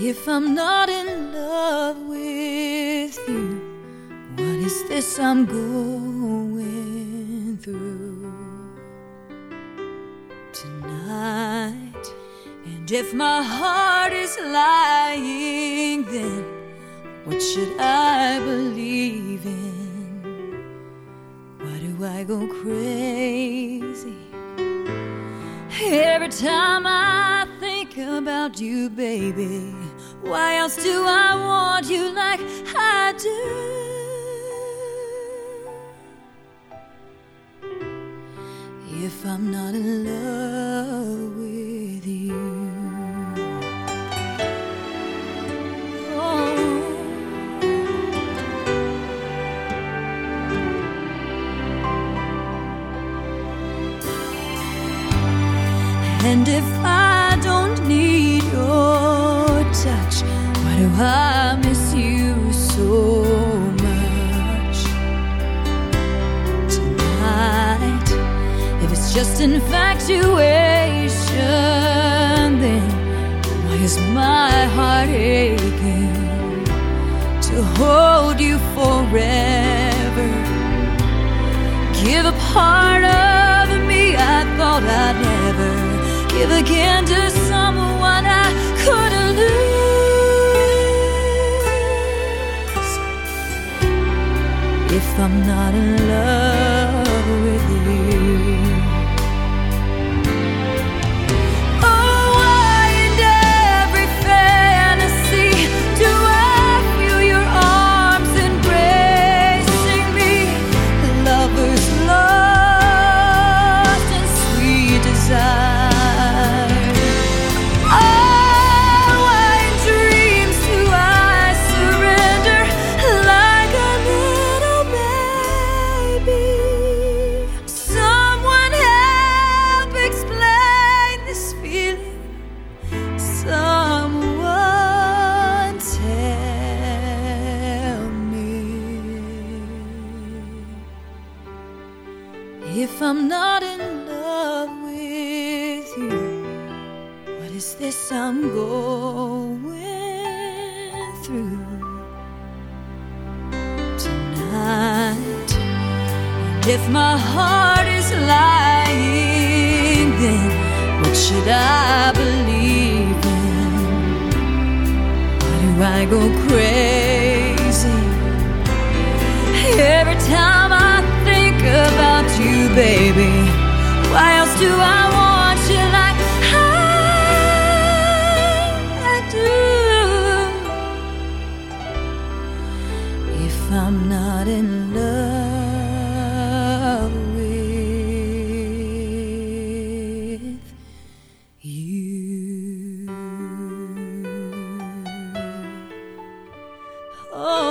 If I'm not in love with you, what is this I'm going through tonight? And if my heart is lying, then what should I believe in? Why do I go crazy every time I think about you, baby? Why else do I want you like I do? If I'm not in love with you. Oh. And if I don't need your touch, why do I miss you so much tonight? If it's just infatuation, then why is my heart aching to hold you forever? Give a part of me I thought I'd never give again to someone I couldn't lose. If I'm not in love with you. Oh, why in every fantasy do I feel your arms embracing me? Lovers lost in sweet desire. Oh, why in dreams do I surrender like a little baby? Someone help explain this feeling. Someone tell me. If I'm not in love with you, what is this I'm going through tonight? And if my heart is lying, then what should I believe in? Why do I go crazy every time I think about you, baby? Why else do I want you like I do? If I'm not in love with you. Oh.